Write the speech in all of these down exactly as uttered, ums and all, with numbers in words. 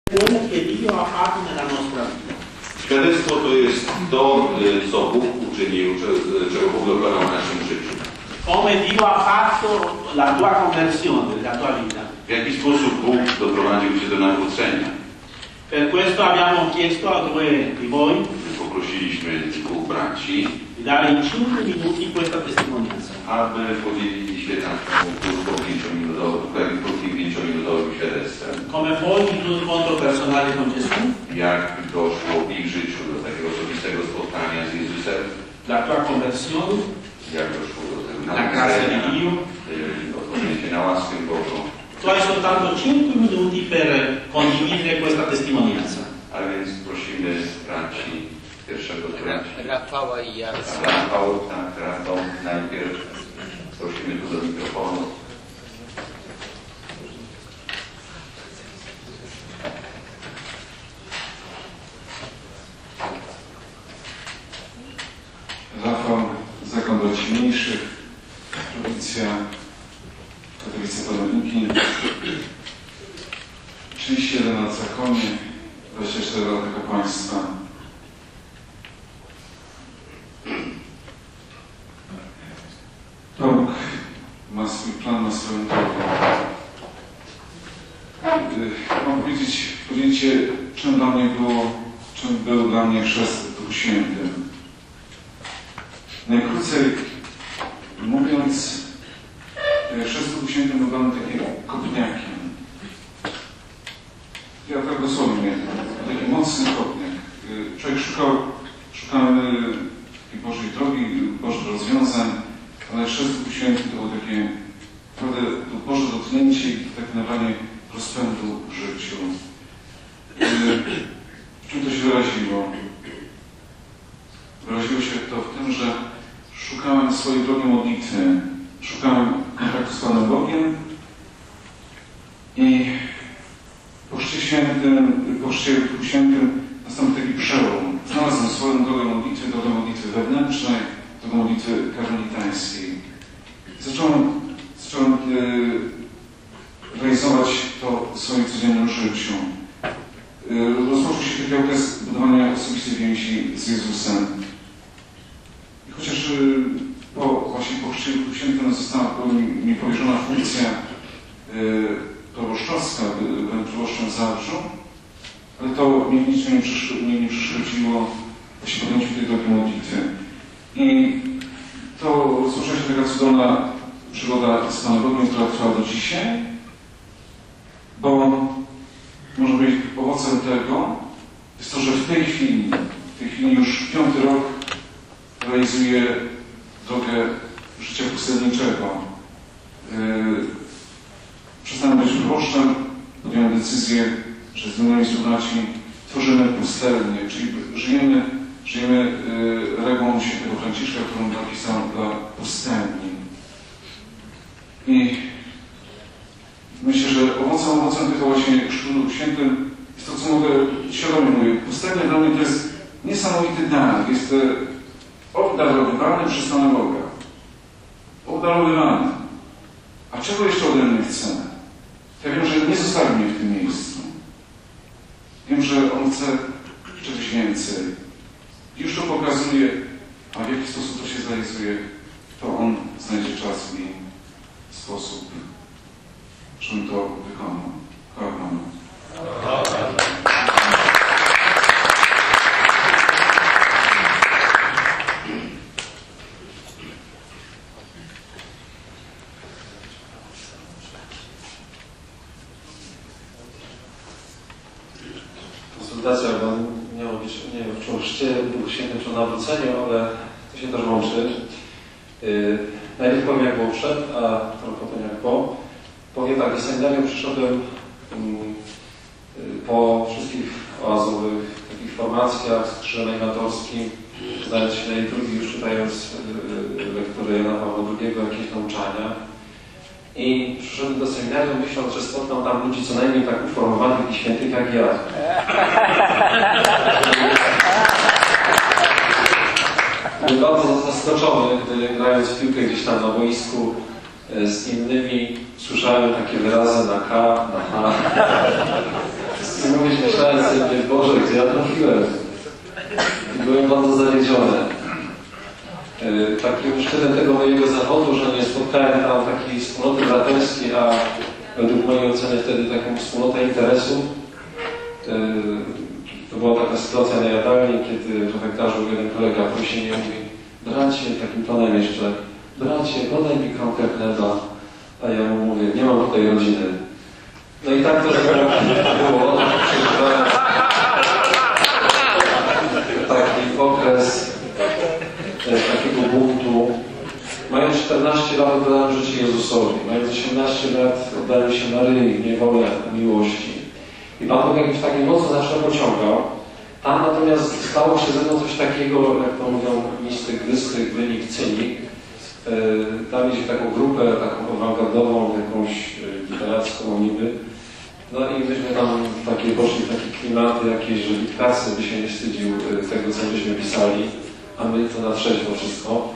che Dio ha fatto nella nostra vita. Świadectwo to jest to, co Bóg uczynił, czego Bóg dokonał w naszym życiu. Come Dio ha fatto la tua conversione, la tua vita. W jaki sposób Bóg doprowadził cię do nawrócenia. Per questo abbiamo chiesto a due di voi Poprosiliśmy dwóch braci, di dare in cinque minuti questa testimonianza. aby podzielili się taką krótką pięciominutowym, krótkim pięciominutowym świadectwem. Come voi il tuo incontro personale con Gesù, Jak doszło w ich życiu do takiego osobistego spotkania z Jezusem, la tua conversione, jak doszło do tego la grazia di Dio. otworzenia się na łaskę Bożą. Tu hai soltanto cinque minuti per condividere questa testimonianza. A więc prosimy braci pierwszego braci. Rafała i Jarosława. Rafał, tak, Rafał najpierw. Prosimy tu do mikrofonu. Rafał, zakon braci mniejszych, prowincja Katowice Podolniki, trzydzieści jeden lat w zakonie, dwadzieścia cztery lata kapłaństwa. Bóg ma swój plan, ma swoją drogę. Mam powiedzieć, podjęcie, czym dla mnie było, czym był dla mnie chrzest w Duchu Świętym. Najkrócej mówiąc, chrzest w Duchu Świętym był dla mnie takim kopniakiem. Ja tak dosłownie, taki mocny kopniak. Człowiek szukał, szukamy takiej Bożej drogi, Bożych rozwiązań, ale chrzest w Duchu Świętym to było takie naprawdę Boże dotknięcie i takie nabranie rozpędu w życiu. W czym to się wyraziło? Wyraziło się to w tym, że szukałem swojej drogi modlitwy, szukałem kontaktu z Panem Bogiem i po Chrzcie Świętym, po Chrzcie w Duchu Świętym nastąpił taki przełom. Znalazłem swoją drogę modlitwy, drogę modlitwy wewnętrznej, drogę modlitwy karmelitańskiej. Zacząłem, zacząłem e, realizować to w swoim codziennym życiu. E, rozpoczął się taki okres budowania osobistej więzi z Jezusem. I chociaż e, po, właśnie po Chrzcie w Duchu Świętym została mi powierzona funkcja e, proboszczowska, byłem proboszczem w Zabrzu, ale to mnie nic nie, nie, nie przeszkodziło właśnie podjęciu tej drogi modlitwy. I to rozpoczęła się taka cudowna przygoda z Panem Bogiem, która trwa do dzisiaj, bo może być owocem tego jest to, że w tej chwili, w tej chwili już piąty rok realizuję drogę życia pustelniczego. Yy, Przestałem być proboszczem, podjąłem decyzję, że z innymi słuchaczami tworzymy pustelnię, czyli żyjemy, żyjemy yy, regułą świętego Franciszka, którą napisał dla pustelni. I myślę, że owocem, owocem tego właśnie chrztu świętym jest to, co mogę świadomie mówię. Pustelnia dla mnie to jest niesamowity dar, jest obdarowywany przez Pana Boga. Obdarowywany. A czego jeszcze ode mnie chce? Ja wiem, że nie zostawi mnie w tym miejscu. Wiem, że On chce czegoś więcej. Już to pokazuje, a w jaki sposób to się zrealizuje, to On znajdzie czas i sposób, żebym to wykonał. Chwała Panu. Konsultacja, bo miało być, nie wiem, czy o chrzcie, Duchu Świętym, czy o nawróceniu, ale to się też łączy. Yy, najpierw powiem, jak było przed, a trochę potem jak po. Powiem tak, do seminarium przyszedłem yy, po wszystkich oazowych takich formacjach z krzyżem animatorskim, znając się na liturgii, już czytając yy, lektury Jana Pawła drugiego, jakieś nauczania. I przyszedłem do seminarium, myśląc, że spotkam tam ludzi co najmniej tak uformowanych i świętych jak ja. Byłem bardzo zaskoczony, gdy grając w piłkę gdzieś tam na boisku z innymi, słyszałem takie wyrazy na K, na H. I mówię, myślałem sobie, Boże, gdzie ja trafiłem? I byłem bardzo zawiedziony. Yy, takim szczytem tego mojego zawodu, że nie spotkałem tam takiej wspólnoty braterskiej, a według mojej oceny wtedy taką wspólnotę interesów. Yy, to była taka sytuacja na jadalni, kiedy w efektarzu jeden kolega prosi mnie, mówi, bracie, takim tonem jeszcze, bracie, podaj mi kromkę chleba. A ja mu mówię, nie mam tutaj rodziny. No i tak to było. Przeżywałem taki okres e, takiego buntu. Mając czternaście lat oddałem życie Jezusowi. Mając osiemnaście lat oddałem się Maryi w niewolę miłości. I Pan Bóg jakoś tak mocno zawsze pociągał. Tam natomiast stało się ze mną coś takiego, jak to mówią mistyk, grystyk, wynik, cynik. Tam mieliśmy taką grupę, taką awangardową, jakąś literacką niby. No i myśmy tam takie poszli w takie klimaty jakieś, że klasy by się nie wstydził tego, co myśmy pisali, a my to na trzeźwo wszystko.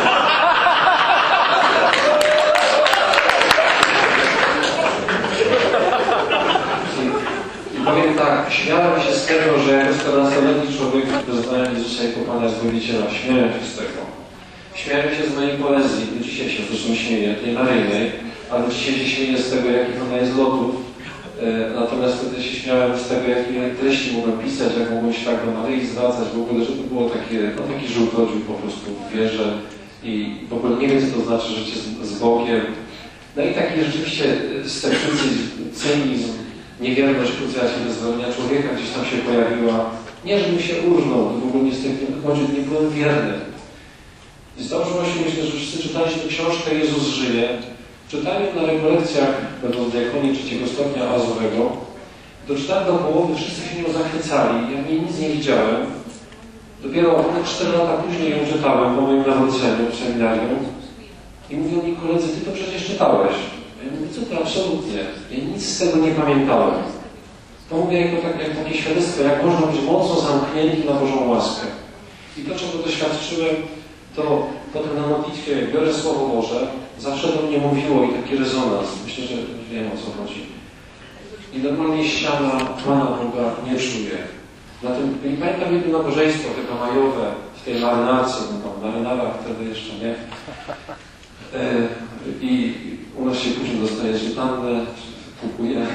I, I powiem tak, śmiałem się z tego, że jako czternastoletni człowiek doznałem Jezusa jako Pana Zbawiciela. Śmiałem się z tego. Śmiałem się z mojej poezji, do dzisiaj się zresztą śmieję, tej Maryjnej, ale dzisiaj się śmieję z tego, jakich ona jest lotów. E, natomiast wtedy się śmiałem z tego, jakie treści mogłem pisać, jak mogłem się tak do Maryi zwracać, w ogóle, że to było takie, no taki żółtodziób po prostu w wierze i w ogóle nie wiem, co to znaczy życie z, z Bogiem. No i taki rzeczywiście sceptycyzm, cynizm, niewierność płcenia wyzwolenia człowieka gdzieś tam się pojawiła. Nie, żebym się urżnął, to w ogóle nie z tym chodzi, nie byłem wierny. I zdarzyło się, myślę, że wszyscy czytaliśmy książkę Jezus żyje. Czytałem na rekolekcjach, będąc w diakonii trzeciego stopnia azowego. Doczytałem do połowy, wszyscy się nią zachwycali. Ja w niej nic nie widziałem. Dopiero cztery lata później ją czytałem po moim nawróceniu w seminarium. I mówią mi koledzy, ty to przecież czytałeś. Ja mówię, co to absolutnie. Ja nic z tego nie pamiętałem. To mówię jako, tak, jak takie świadectwo, jak można być mocno zamknięty na Bożą łaskę. I to, czego doświadczyłem, to potem na modlitwie biorę Słowo Boże, zawsze do mnie mówiło i taki rezonans. Myślę, że wiem, o co chodzi. I normalnie ściana Pana Boga nie czuję. Na tym, i pamiętam jedno nabożeństwo, tylko majowe, w tej marynarce, no tam marynarach wtedy jeszcze nie. E, I u nas się później dostaje żytannę, kupuje.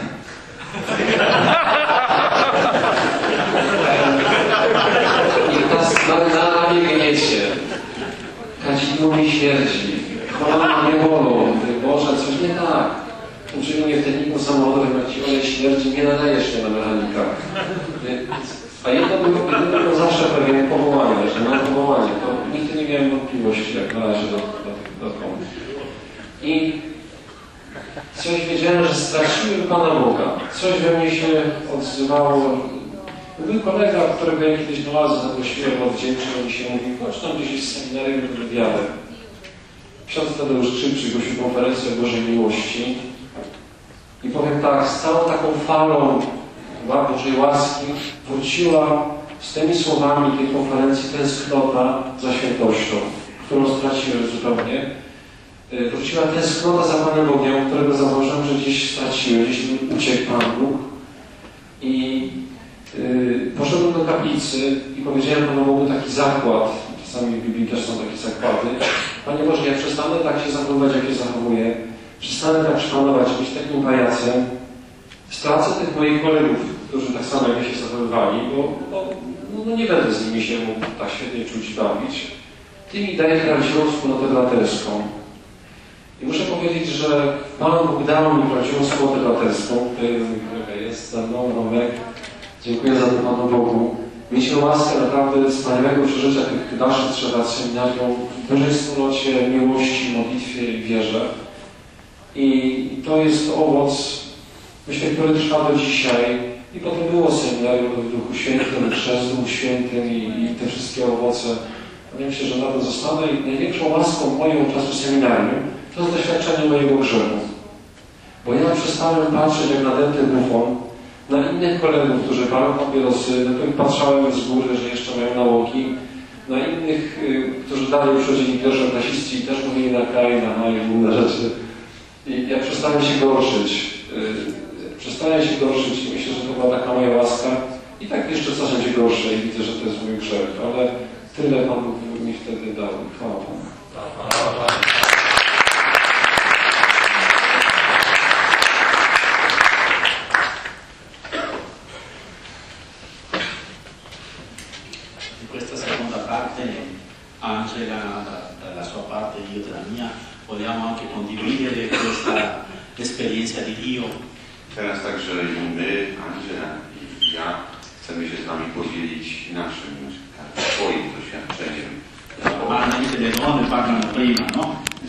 I ta marynara nie gniecie. Kadzidło mi śmierdzi. Kolana mnie bolą. Boże, coś nie tak. Uczyli mnie w techniku samochodowym, jak ci olej śmierdzi, nie nadajesz się na mechanika. A jedno było, jedno było zawsze pewien powołanie, że mam powołanie. To nigdy nie miałem wątpliwości, jak należy do, do, do komuś. I coś wiedziałem, że straciłem Pana Boga. Coś we mnie się odzywało. Był kolega, którego ja kiedyś do lasu zaprosiłem, odwdzięczył mi się, mówił, chodź tam gdzieś z seminarium do wywiadu. Ksiądz Tadeusz Krzyk przygłosił konferencję o Bożej Miłości. I powiem tak, z całą taką falą Bożej łaski wróciła z tymi słowami tej konferencji tęsknota za świętością, którą straciłem zupełnie. Wróciła tęsknota za Panem Bogiem, którego zauważyłem, że gdzieś straciłem, gdzieś uciekł Pan Bóg. I yy, poszedłem do kaplicy i powiedziałem Panu Bogu taki zakład. Czasami w Biblii też są takie zakłady. Panie Boże, ja przestanę tak się zachowywać, jak się zachowuję. Przestanę tak szpanować, być takim pajacem. Stracę tych moich kolegów, którzy tak samo jak się zachowywali, bo no, no nie będę z nimi się mógł tak świetnie czuć i bawić. Ty mi dajesz prawdziwą wspólnotę braterską. I muszę powiedzieć, że Pan Bóg dał mi prawdziwą wspólnotę braterską. Tutaj mój kolega jest za mną, Romek. Dziękuję za to Panu Bogu. Mieliśmy łaskę naprawdę wspaniałego przeżycia tych naszych trzech lat seminarium w Bożej wspólnocie, miłości, modlitwie i wierze. I to jest owoc, myślę, który trwa do dzisiaj. I potem było seminarium w Duchu Świętym, chrzest w Duchu Świętym i, i te wszystkie owoce. Wydaje mi się, że nawet zostanę i największą łaską moją czasu seminarium to jest doświadczenie mojego grzechu. Bo ja przestałem patrzeć jak nadęty bufon na innych kolegów, którzy palą papierosy, na których patrzałem z góry, że jeszcze mają nałogi, na innych, y, którzy dalej przychodzili pierwszoklasisty i też mówili na kraj, na maju, inne rzeczy. I ja przestałem się gorszyć. Y, przestaję się gorszyć i myślę, że to była taka moja łaska. I tak jeszcze coś będzie gorsze i widzę, że to jest mój grzech, ale tyle Pan Bóg mi wtedy dał. Chwała Panu. In questa seconda parte Angela dalla sua parte, io della mia, vogliamo anche condividere questa esperienza di Dio. Teraz także i my, Andrzej i ja, chcemy się z Wami podzielić naszym, swoim doświadczeniem. Normalmente le donne parlano prima, no?